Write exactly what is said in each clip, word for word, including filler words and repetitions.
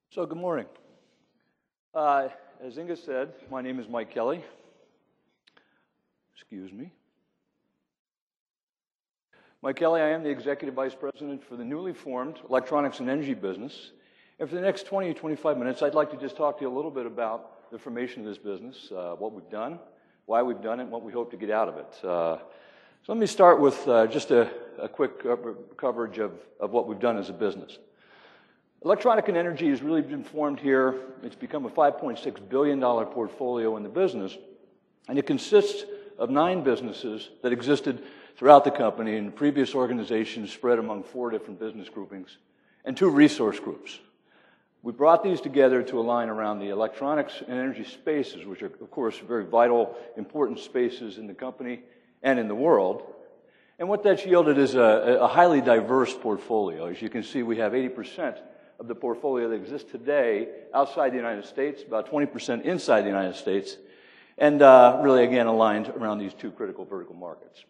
So good morning. Uh, as Inga said, my name is Mike Kelly. Excuse me. Mike Kelly, I am the Executive Vice President for the newly formed Electronics and Energy business. And for the next twenty or twenty-five minutes, I'd like to just talk to you a little bit about the formation of this business, uh, what we've done, why we've done it, and what we hope to get out of it. Uh, so let me start with uh, just a, a quick cover coverage of, of what we've done as a business. Electronic and Energy has really been formed here. It's become a five point six billion dollar portfolio in the business, and it consists of nine businesses that existed throughout the company in previous organizations spread among four different business groupings and two resource groups. We brought these together to align around the electronics and energy spaces, which are, of course, very vital, important spaces in the company and in the world. And what that's yielded is a, a highly diverse portfolio. As you can see, we have eighty percent of the portfolio that exists today outside the United States, about twenty percent inside the United States, and uh, really, again, aligned around these two critical vertical markets.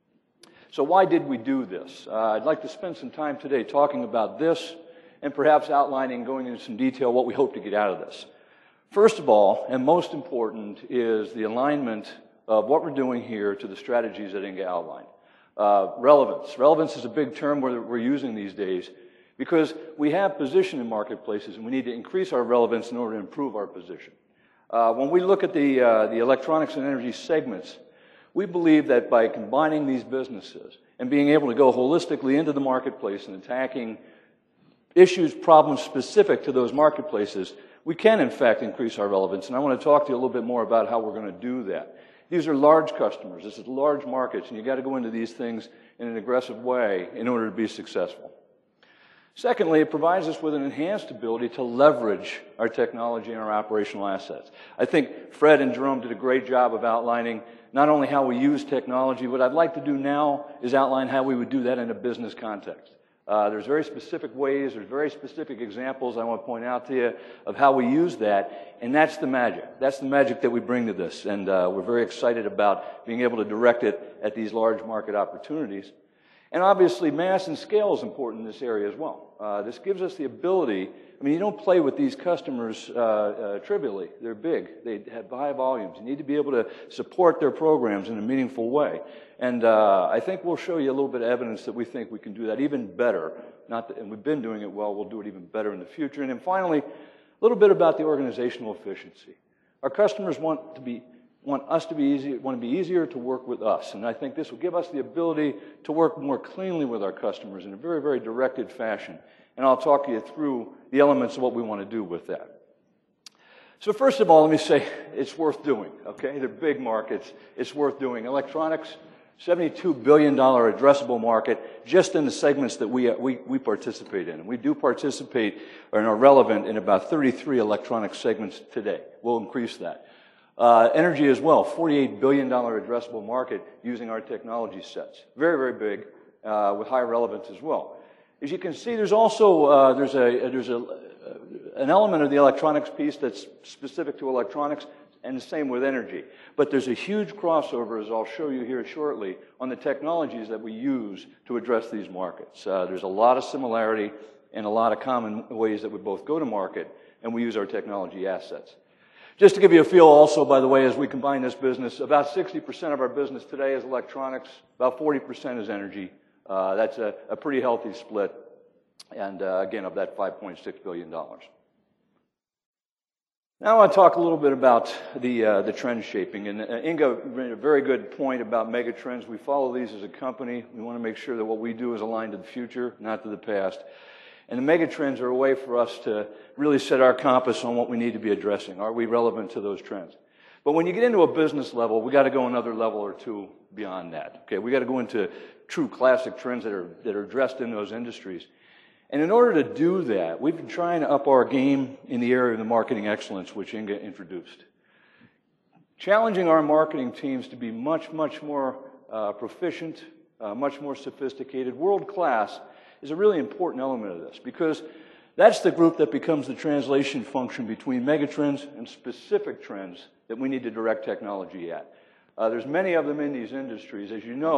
So why did we do this? Uh, I'd like to spend some time today talking about this and perhaps outlining, going into some detail, what we hope to get out of this. First of all, and most important, is the alignment of what we're doing here to the strategies that Inga outlined. Uh, relevance. Relevance is a big term we're, we're using these days, because we have position in marketplaces and we need to increase our relevance in order to improve our position. Uh, when we look at the, uh, the electronics and energy segments, we believe that by combining these businesses and being able to go holistically into the marketplace and attacking issues, problems specific to those marketplaces, we can in fact increase our relevance. And I want to talk to you a little bit more about how we're going to do that. These are large customers, this is large markets, and you've got to go into these things in an aggressive way in order to be successful. Secondly, it provides us with an enhanced ability to leverage our technology and our operational assets. I think Fred and Jerome did a great job of outlining not only how we use technology. What I'd like to do now is outline how we would do that in a business context. Uh, there's very specific ways, there's very specific examples I want to point out to you of how we use that, and that's the magic. That's the magic that we bring to this, and uh, we're very excited about being able to direct it at these large market opportunities. And obviously, mass and scale is important in this area as well. Uh, this gives us the ability, I mean, you don't play with these customers uh, uh, trivially. They're big. They have high volumes. You need to be able to support their programs in a meaningful way. And uh, I think we'll show you a little bit of evidence that we think we can do that even better. Not that, and we've been doing it well. We'll do it even better in the future. And then finally, a little bit about the organizational efficiency. Our customers want to be want us to be easy, want to be easier to work with us. And I think this will give us the ability to work more cleanly with our customers in a very, very directed fashion. And I'll talk you through the elements of what we want to do with that. So first of all, let me say it's worth doing, okay? They're big markets. It's worth doing. Electronics, seventy-two billion dollar addressable market just in the segments that we, we, we participate in. And we do participate and are relevant in about thirty-three electronic segments today. We'll increase that. Uh, energy as well, forty-eight billion dollar addressable market using our technology sets. Very, very big, uh, with high relevance as well. As you can see, there's also uh, there's a there's a an element of the electronics piece that's specific to electronics, and the same with energy. But there's a huge crossover, as I'll show you here shortly, on the technologies that we use to address these markets. Uh, there's a lot of similarity and a lot of common ways that we both go to market and we use our technology assets. Just to give you a feel also, by the way, as we combine this business, about sixty percent of our business today is electronics, about forty percent is energy. Uh, that's a, a pretty healthy split, and uh, again, of that five point six billion dollars. Now I want to talk a little bit about the, uh, the trend shaping, and uh, Inga made a very good point about mega trends. We follow these as a company. We want to make sure that what we do is aligned to the future, not to the past. And the mega trends are a way for us to really set our compass on what we need to be addressing. Are we relevant to those trends? But when you get into a business level, we got to go another level or two beyond that. Okay, we got to go into true classic trends that are that are addressed in those industries. And in order to do that, we've been trying to up our game in the area of the marketing excellence, which Inga introduced. Challenging our marketing teams to be much, much more uh, proficient, uh, much more sophisticated, world-class, is a really important element of this, because that's the group that becomes the translation function between megatrends and specific trends that we need to direct technology at. Uh, there's many of them in these industries. As you know,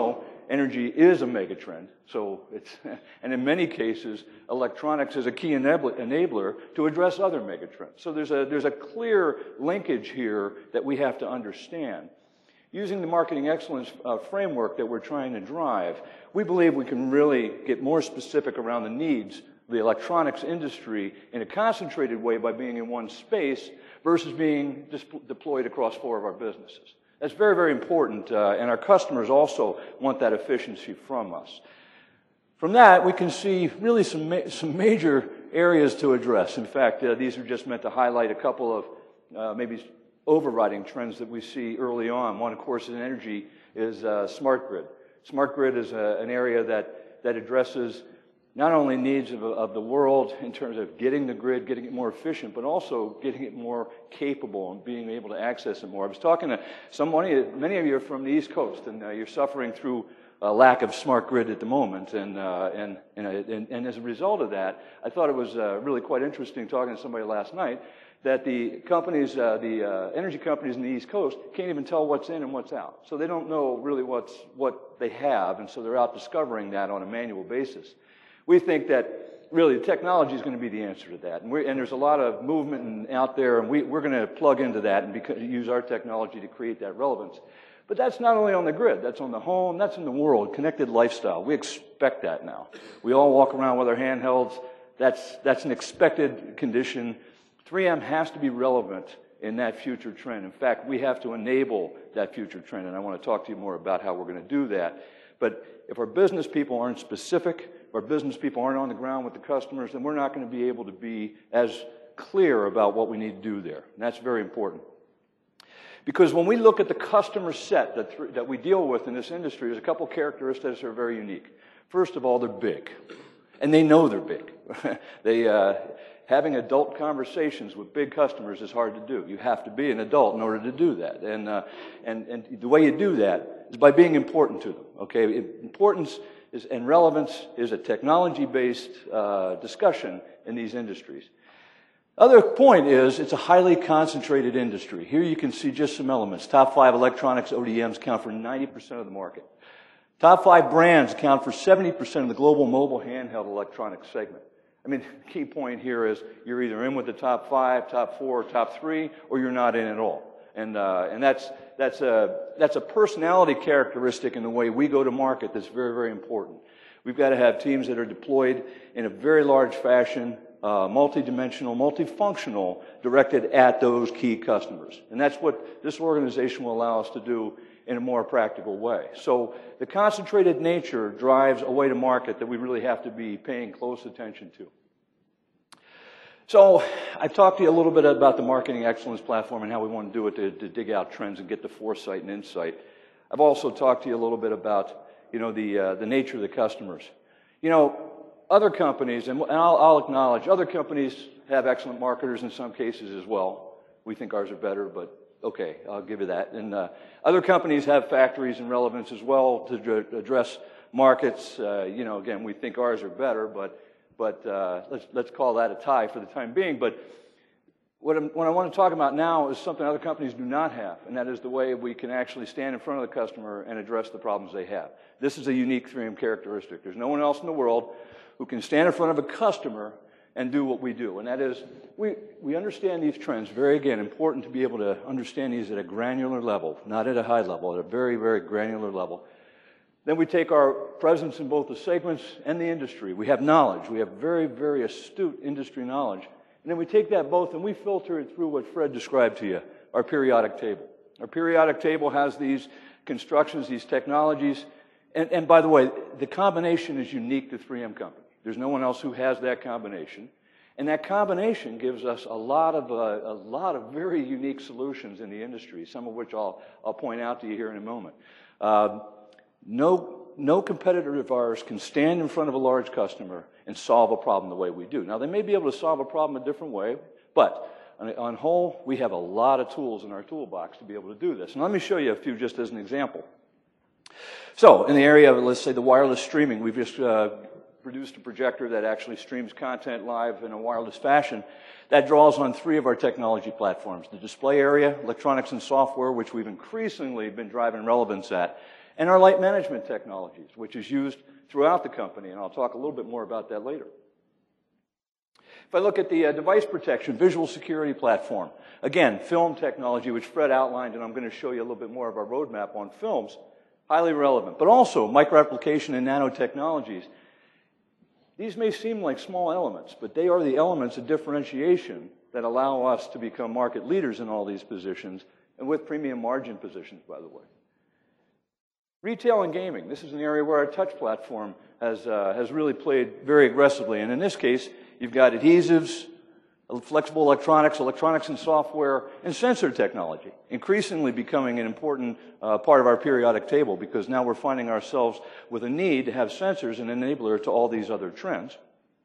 energy is a megatrend. So it's, and in many cases, electronics is a key enabler, enabler to address other megatrends. So there's a, there's a clear linkage here that we have to understand. Using the marketing excellence uh, framework that we're trying to drive, we believe we can really get more specific around the needs of the electronics industry in a concentrated way by being in one space versus being deployed across four of our businesses. That's very, very important, uh, and our customers also want that efficiency from us. From that, we can see really some, ma some major areas to address. In fact, uh, these are just meant to highlight a couple of uh, maybe overriding trends that we see early on. One, of course, in energy is uh, smart grid. Smart grid is a, an area that, that addresses not only needs of, of the world in terms of getting the grid, getting it more efficient, but also getting it more capable and being able to access it more. I was talking to somebody, many of you are from the East Coast, and uh, you're suffering through a lack of smart grid at the moment, and, uh, and, and, and, and as a result of that, I thought it was uh, really quite interesting talking to somebody last night that the companies, uh, the uh, energy companies in the East Coast can't even tell what's in and what's out. So they don't know really what's, what they have, and so they're out discovering that on a manual basis. We think that really the technology is going to be the answer to that. And, we're, and there's a lot of movement out there, and we, we're going to plug into that and beca- use our technology to create that relevance. But that's not only on the grid, that's on the home, that's in the world, connected lifestyle. We expect that now. We all walk around with our handhelds. That's, that's an expected condition. three M has to be relevant in that future trend. In fact, we have to enable that future trend, and I want to talk to you more about how we're going to do that. But if our business people aren't specific, if our business people aren't on the ground with the customers, then we're not going to be able to be as clear about what we need to do there. And that's very important. Because when we look at the customer set that, th that we deal with in this industry, there's a couple characteristics that are very unique. First of all, they're big. And they know they're big. they, uh, having adult conversations with big customers is hard to do. You have to be an adult in order to do that. And, uh, and, and the way you do that is by being important to them. Okay? Importance is, and relevance is a technology-based uh, discussion in these industries. Other point is it's a highly concentrated industry. Here you can see just some elements. Top five electronics O D Ms account for ninety percent of the market. Top five brands account for seventy percent of the global mobile handheld electronics segment. I mean, the key point here is you're either in with the top five, top four, top three, or you're not in at all. And, uh, and that's, that's, a, that's a personality characteristic in the way we go to market that's very, very important. We've got to have teams that are deployed in a very large fashion, uh, multidimensional, multifunctional, directed at those key customers. And that's what this organization will allow us to do in a more practical way. So the concentrated nature drives a way to market that we really have to be paying close attention to. So I've talked to you a little bit about the marketing excellence platform and how we want to do it to, to dig out trends and get the foresight and insight. I've also talked to you a little bit about, you know, the, uh, the nature of the customers. You know, other companies, and I'll, I'll acknowledge, other companies have excellent marketers in some cases as well. We think ours are better, but okay, I'll give you that. And uh, other companies have factories and relevance as well to address markets. Uh, you know, again, we think ours are better, but but uh, let's let's call that a tie for the time being. But what, I'm, what I want to talk about now is something other companies do not have, and that is the way we can actually stand in front of the customer and address the problems they have. This is a unique three M characteristic. There's no one else in the world who can stand in front of a customer and do what we do. And that is, we, we understand these trends. Very, again, important to be able to understand these at a granular level, not at a high level, at a very, very granular level. Then we take our presence in both the segments and the industry. We have knowledge. We have very, very astute industry knowledge. And then we take that both and we filter it through what Fred described to you, our periodic table. Our periodic table has these constructions, these technologies. And, and by the way, the combination is unique to three M Company. There's no one else who has that combination. And that combination gives us a lot of, uh, a lot of very unique solutions in the industry, some of which I'll, I'll point out to you here in a moment. Uh, no, no competitor of ours can stand in front of a large customer and solve a problem the way we do. Now, they may be able to solve a problem a different way, but on, on whole, we have a lot of tools in our toolbox to be able to do this. And let me show you a few just as an example. So, in the area of, let's say, the wireless streaming, we've just uh, produced a projector that actually streams content live in a wireless fashion. That draws on three of our technology platforms: the display area, electronics and software, which we've increasingly been driving relevance at, and our light management technologies, which is used throughout the company, and I'll talk a little bit more about that later. If I look at the uh, device protection, visual security platform, again, film technology, which Fred outlined, and I'm going to show you a little bit more of our roadmap on films, highly relevant, but also microapplication and nanotechnologies. These may seem like small elements, but they are the elements of differentiation that allow us to become market leaders in all these positions, and with premium margin positions, by the way. Retail and gaming. This is an area where our touch platform has, uh, has really played very aggressively. And in this case, you've got adhesives, flexible electronics, electronics and software, and sensor technology, increasingly becoming an important uh, part of our periodic table, because now we're finding ourselves with a need to have sensors and enabler to all these other trends.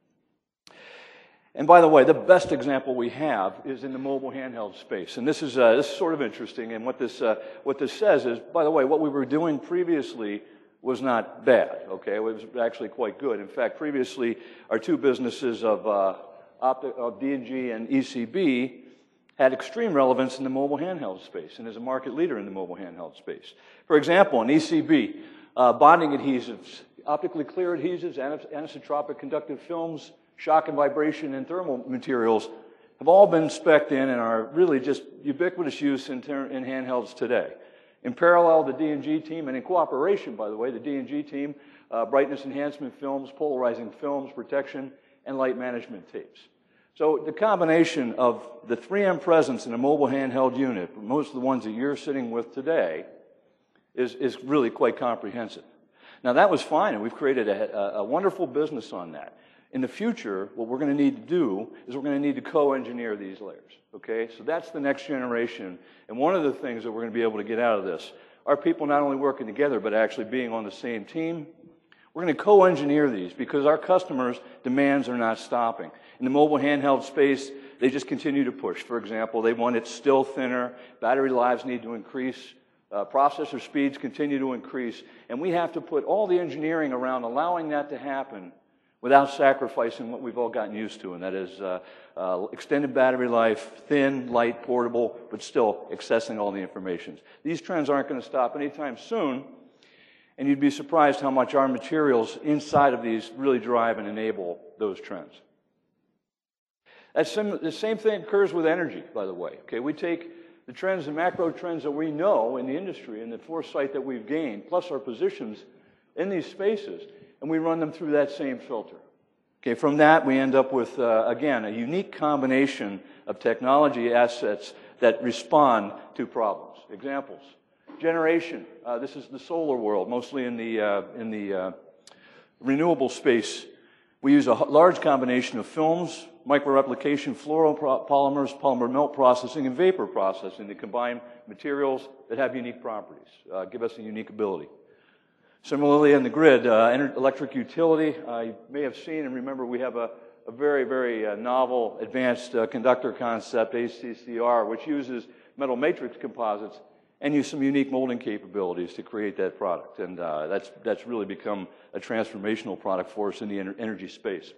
And by the way, the best example we have is in the mobile handheld space. And this is, uh, this is sort of interesting. And what this, uh, what this says is, by the way, what we were doing previously was not bad, okay? It was actually quite good. In fact, previously, our two businesses of, uh, Opti of D and G and E C B had extreme relevance in the mobile handheld space and is a market leader in the mobile handheld space. For example, in E C B, uh, bonding adhesives, optically clear adhesives, anisotropic conductive films, shock and vibration and thermal materials have all been spec'd in and are really just ubiquitous use in, in handhelds today. In parallel, the D and G team, and in cooperation, by the way, the D and G team, uh, brightness enhancement films, polarizing films, protection, and light management tapes. So the combination of the three M presence in a mobile handheld unit, most of the ones that you're sitting with today, is, is really quite comprehensive. Now that was fine, and we've created a, a wonderful business on that. In the future, what we're going to need to do is we're going to need to co-engineer these layers, okay? So that's the next generation, and one of the things that we're going to be able to get out of this are people not only working together, but actually being on the same team. We're going to co-engineer these because our customers' demands are not stopping. In the mobile handheld space, they just continue to push. For example, they want it still thinner, battery lives need to increase, uh, processor speeds continue to increase, and we have to put all the engineering around allowing that to happen without sacrificing what we've all gotten used to, and that is uh, uh, extended battery life, thin, light, portable, but still accessing all the information. These trends aren't going to stop anytime soon, and you'd be surprised how much our materials inside of these really drive and enable those trends. That's some, the same thing occurs with energy, by the way. Okay, we take the trends and macro trends that we know in the industry and the foresight that we've gained, plus our positions in these spaces, and we run them through that same filter. Okay, from that we end up with, uh, again, a unique combination of technology assets that respond to problems. Examples. Generation. Uh, this is the solar world, mostly in the, uh, in the uh, renewable space. We use a large combination of films, microreplication, fluoropolymers, polymer melt processing, and vapor processing to combine materials that have unique properties, uh, give us a unique ability. Similarly, in the grid, uh, electric utility, uh, you may have seen and remember we have a, a very, very uh, novel advanced uh, conductor concept, A C C R, which uses metal matrix composites and use some unique molding capabilities to create that product. And uh, that's, that's really become a transformational product for us in the ener energy space.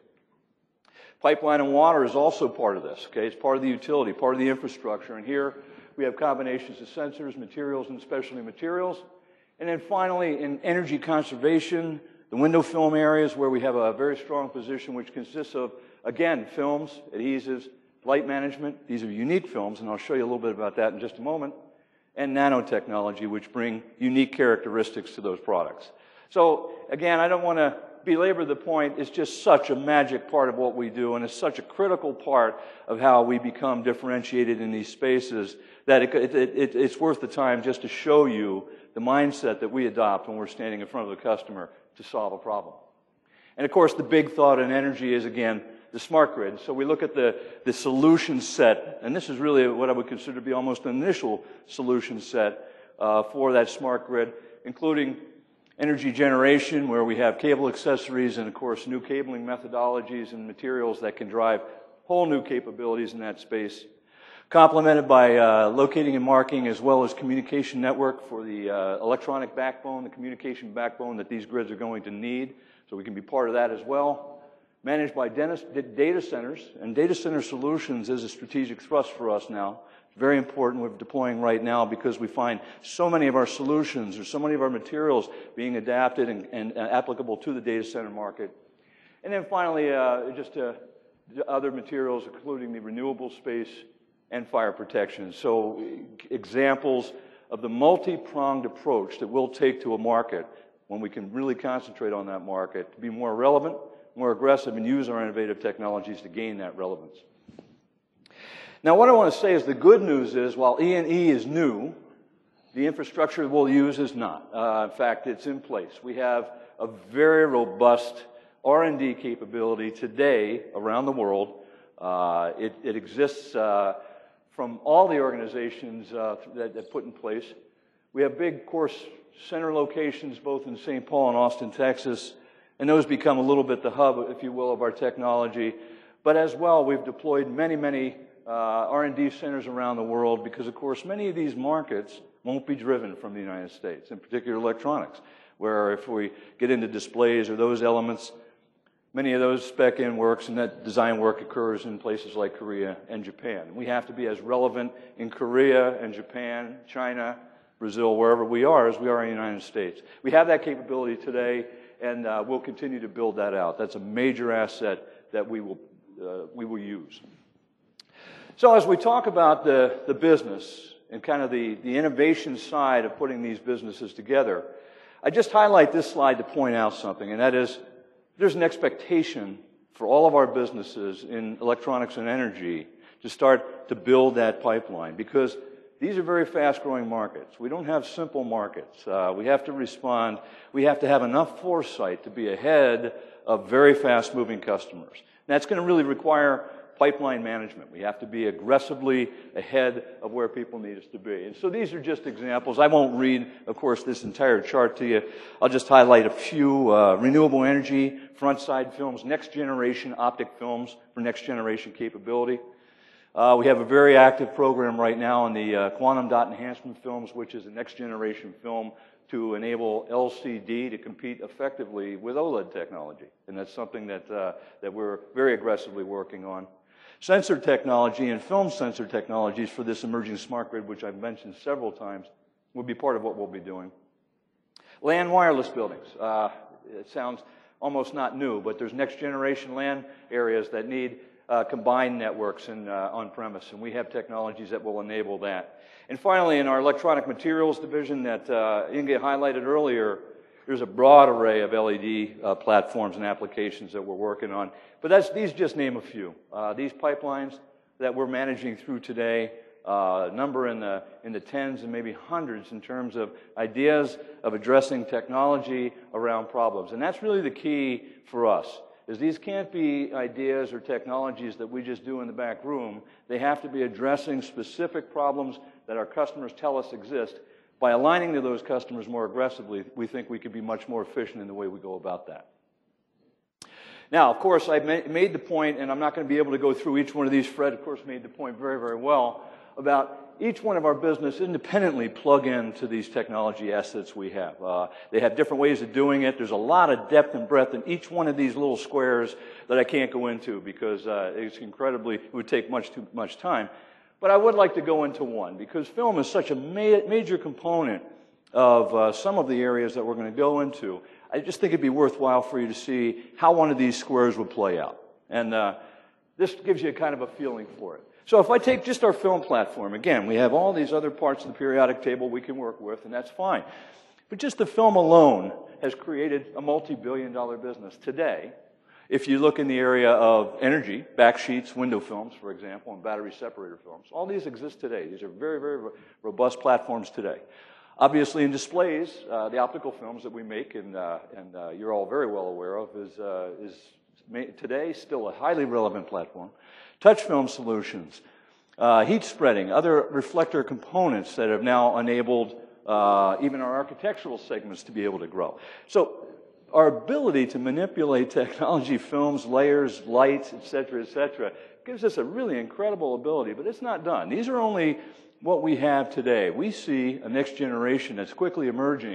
Pipeline and water is also part of this, okay? It's part of the utility, part of the infrastructure. And here we have combinations of sensors, materials, and specialty materials. And then finally, in energy conservation, the window film areas where we have a very strong position, which consists of, again, films, adhesives, light management. These are unique films, and I'll show you a little bit about that in just a moment. And nanotechnology, which bring unique characteristics to those products. So again, I don't want to belabor the point. It's just such a magic part of what we do, and it's such a critical part of how we become differentiated in these spaces that it, it, it, it's worth the time just to show you the mindset that we adopt when we're standing in front of the customer to solve a problem. And of course, the big thought in energy is, again, the smart grid. So we look at the, the solution set, and this is really what I would consider to be almost an initial solution set uh, for that smart grid, including energy generation, where we have cable accessories and, of course, new cabling methodologies and materials that can drive whole new capabilities in that space, complemented by uh, locating and marking as well as communication network for the uh, electronic backbone, the communication backbone that these grids are going to need, so we can be part of that as well. managed by data centers, and data center solutions is a strategic thrust for us now. It's very important. We're deploying right now because we find so many of our solutions or so many of our materials being adapted and, and uh, applicable to the data center market. And then finally, uh, just uh, other materials, including the renewable space and fire protection. So examples of the multi-pronged approach that we'll take to a market when we can really concentrate on that market to be more relevant, more aggressive, and use our innovative technologies to gain that relevance. Now, what I want to say is the good news is, while E and E is new, the infrastructure we'll use is not. Uh, in fact, it's in place. We have a very robust R and D capability today around the world. Uh, it, it exists uh, from all the organizations uh, that, that put in place. We have big course center locations both in Saint Paul and Austin, Texas, and those become a little bit the hub, if you will, of our technology. But as well, we've deployed many, many uh, R and D centers around the world because, of course, many of these markets won't be driven from the United States, in particular electronics, where if we get into displays or those elements, many of those spec-in works and that design work occurs in places like Korea and Japan. We have to be as relevant in Korea and Japan, China, Brazil, wherever we are, as we are in the United States. We have that capability today, and uh, we'll continue to build that out. That's a major asset that we will, uh, we will use. So as we talk about the, the business and kind of the, the innovation side of putting these businesses together, I just highlight this slide to point out something, and that is there's an expectation for all of our businesses in electronics and energy to start to build that pipeline because these are very fast-growing markets. We don't have simple markets. Uh, we have to respond. We have to have enough foresight to be ahead of very fast-moving customers. And that's going to really require pipeline management. We have to be aggressively ahead of where people need us to be. And so these are just examples. I won't read, of course, this entire chart to you. I'll just highlight a few. Uh, renewable energy, front-side films, next-generation optic films for next-generation capability. Uh, we have a very active program right now in the uh, quantum dot enhancement films, which is a next-generation film to enable L C D to compete effectively with OLED technology. And that's something that, uh, that we're very aggressively working on. Sensor technology and film sensor technologies for this emerging smart grid, which I've mentioned several times, will be part of what we'll be doing. LAN wireless buildings. Uh, it sounds almost not new, but there's next-generation LAN areas that need uh, combined networks and uh, on-premise, and we have technologies that will enable that. And finally, in our electronic materials division that uh, Inge highlighted earlier, there's a broad array of L E D uh, platforms and applications that we're working on. But that's, these just name a few. Uh, these pipelines that we're managing through today, uh, number in the, in the tens and maybe hundreds in terms of ideas of addressing technology around problems. And that's really the key for us, is these can't be ideas or technologies that we just do in the back room. They have to be addressing specific problems that our customers tell us exist. By aligning to those customers more aggressively, we think we can be much more efficient in the way we go about that. Now, of course, I made the point, and I'm not going to be able to go through each one of these. Fred, of course, made the point very, very well about each one of our business independently plug into these technology assets we have. Uh, they have different ways of doing it. There's a lot of depth and breadth in each one of these little squares that I can't go into because uh, it's incredibly, it would take much too much time. But I would like to go into one because film is such a ma major component of uh, some of the areas that we're going to go into. I just think it'd be worthwhile for you to see how one of these squares would play out. And uh, this gives you a kind of a feeling for it. So if I take just our film platform, again, we have all these other parts of the periodic table we can work with, and that's fine. But just the film alone has created a multi-billion dollar business today. If you look in the area of energy, backsheets, window films, for example, and battery separator films, all these exist today. These are very, very robust platforms today. Obviously, in displays, uh, the optical films that we make, and, uh, and uh, you're all very well aware of, is, uh, is today still a highly relevant platform. Touch film solutions, uh, heat spreading, other reflector components that have now enabled uh, even our architectural segments to be able to grow. So our ability to manipulate technology, films, layers, lights, et cetera, et cetera, gives us a really incredible ability, but it's not done. These are only what we have today. We see a next generation that's quickly emerging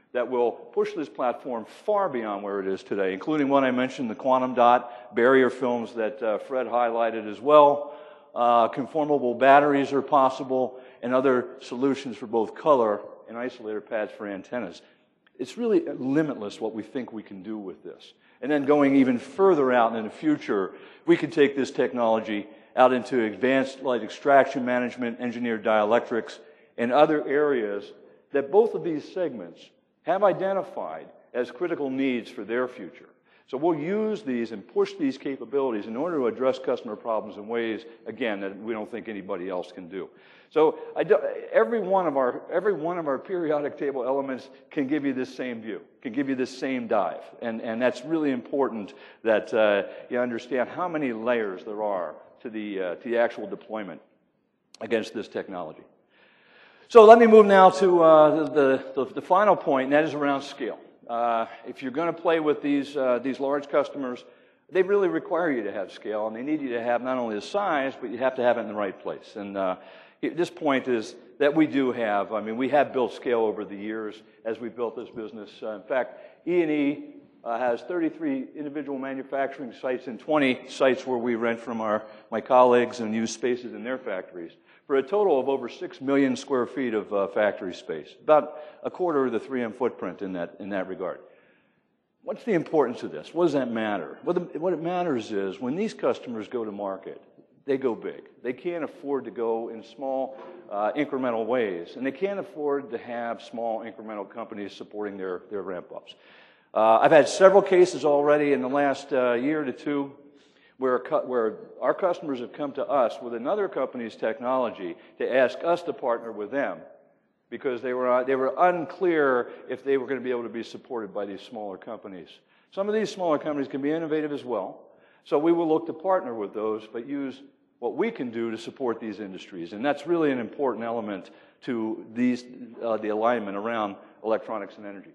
that will push this platform far beyond where it is today, including what I mentioned, the quantum dot barrier films that uh, Fred highlighted as well. Uh, conformable batteries are possible, and other solutions for both color and isolator pads for antennas. It's really limitless what we think we can do with this. And then going even further out in the future, we could take this technology out into advanced light extraction management, engineered dielectrics, and other areas that both of these segments have identified as critical needs for their future. So we'll use these and push these capabilities in order to address customer problems in ways, again, that we don't think anybody else can do. So I do, every one of our every one of our periodic table elements can give you this same view, can give you this same dive, and and that's really important that uh, you understand how many layers there are to the uh, to the actual deployment against this technology. So let me move now to uh, the, the the final point, and that is around scale. Uh, if you're going to play with these uh, these large customers, they really require you to have scale, and they need you to have not only the size, but you have to have it in the right place. And uh, this point is that we do have. I mean, we have built scale over the years as we built this business. Uh, in fact, E and E uh, has thirty-three individual manufacturing sites and twenty sites where we rent from our my colleagues and use spaces in their factories, for a total of over six million square feet of uh, factory space, about a quarter of the three M footprint in that, in that regard. What's the importance of this? What does that matter? Well, the, what it matters is when these customers go to market, they go big. They can't afford to go in small uh, incremental ways, and they can't afford to have small incremental companies supporting their, their ramp-ups. Uh, I've had several cases already in the last uh, year to two Where, where our customers have come to us with another company's technology to ask us to partner with them because they were, they were unclear if they were going to be able to be supported by these smaller companies. Some of these smaller companies can be innovative as well, so we will look to partner with those, but use what we can do to support these industries. And that's really an important element to these, uh, the alignment around electronics and energy.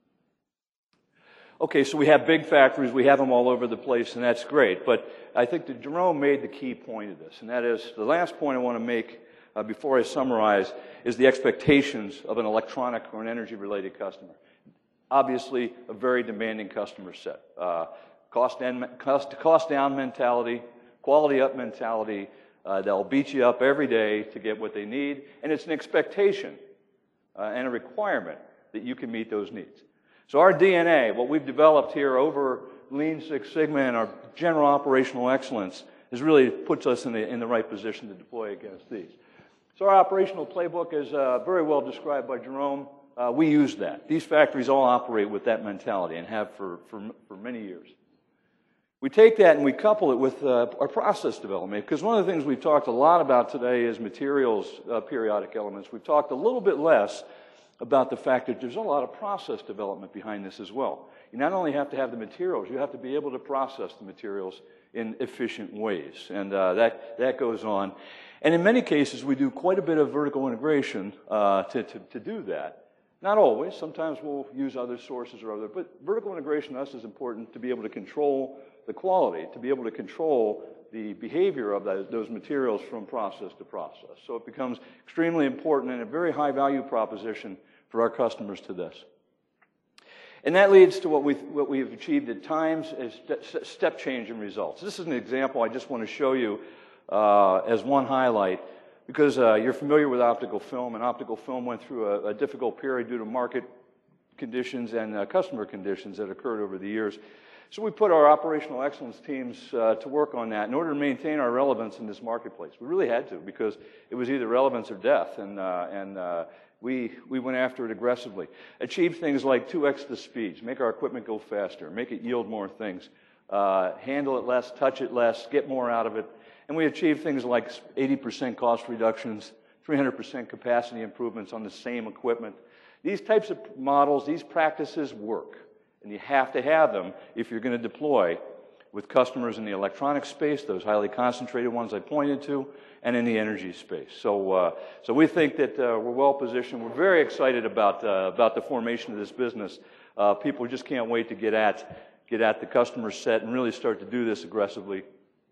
Okay, so we have big factories, we have them all over the place, and that's great. But I think that Jerome made the key point of this, and that is the last point I want to make uh, before I summarize is the expectations of an electronic or an energy-related customer. Obviously, a very demanding customer set. Uh, cost, and, cost, cost down mentality, quality up mentality. Uh, they'll beat you up every day to get what they need, and it's an expectation uh, and a requirement that you can meet those needs. So our D N A, what we've developed here over Lean Six Sigma and our general operational excellence, is really puts us in the, in the right position to deploy against these. So our operational playbook is uh, very well described by Jerome. Uh, we use that. These factories all operate with that mentality and have for, for, for many years. We take that and we couple it with uh, our process development, because one of the things we've talked a lot about today is materials uh, periodic elements. We've talked a little bit less about the fact that there's a lot of process development behind this as well. You not only have to have the materials, you have to be able to process the materials in efficient ways, and uh, that, that goes on. And in many cases, we do quite a bit of vertical integration uh, to, to, to do that. Not always. Sometimes we'll use other sources or other, but vertical integration to us is important to be able to control the quality, to be able to control the behavior of those, those materials from process to process. So it becomes extremely important and a very high value proposition for our customers to this. And that leads to what we've, what we've achieved at times is step change in results. This is an example I just want to show you uh, as one highlight, because uh, you're familiar with optical film, and optical film went through a, a difficult period due to market conditions and uh, customer conditions that occurred over the years. So we put our operational excellence teams uh, to work on that in order to maintain our relevance in this marketplace. We really had to, because it was either relevance or death, and, uh, and uh, we, we went after it aggressively. Achieve things like two X the speeds, make our equipment go faster, make it yield more things, uh, handle it less, touch it less, get more out of it. And we achieved things like eighty percent cost reductions, three hundred percent capacity improvements on the same equipment. These types of models, these practices work. And you have to have them if you're going to deploy with customers in the electronic space, those highly concentrated ones I pointed to, and in the energy space. So, uh, so we think that uh, we're well positioned. We're very excited about uh, about the formation of this business. Uh, people just can't wait to get at get at the customer set and really start to do this aggressively.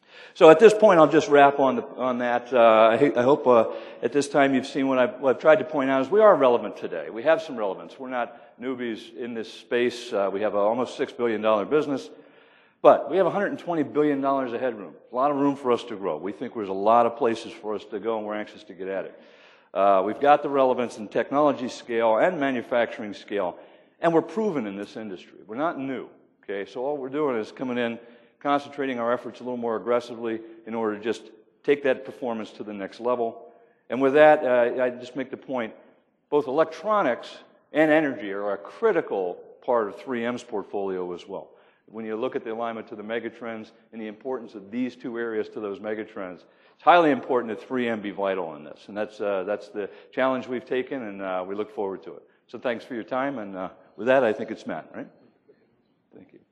So at this point, I'll just wrap on, the, on that. Uh, I, I hope uh, at this time you've seen what I've, what I've tried to point out is we are relevant today. We have some relevance. We're not newbies in this space. Uh, we have an almost six billion dollar business, but we have one hundred twenty billion dollars of headroom. A lot of room for us to grow. We think there's a lot of places for us to go, and we're anxious to get at it. Uh, we've got the relevance in technology scale and manufacturing scale, and we're proven in this industry. We're not new, okay? So all we're doing is coming in, concentrating our efforts a little more aggressively in order to just take that performance to the next level. And with that, uh, I just make the point, both electronics and energy are a critical part of three M's portfolio as well. When you look at the alignment to the megatrends and the importance of these two areas to those megatrends, it's highly important that three M be vital in this. And that's, uh, that's the challenge we've taken, and uh, we look forward to it. So thanks for your time, and uh, with that, I think it's Matt, right? Thank you.